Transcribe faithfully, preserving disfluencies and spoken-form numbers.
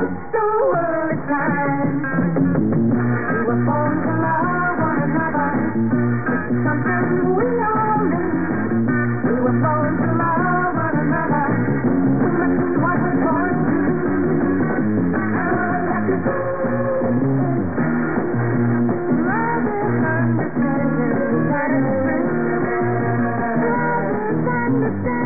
the world is kind. We were born to love one another. It's something we all need. We were born to love one another. We must do what we're born to do. Our lucky love is understanding. Love is understanding.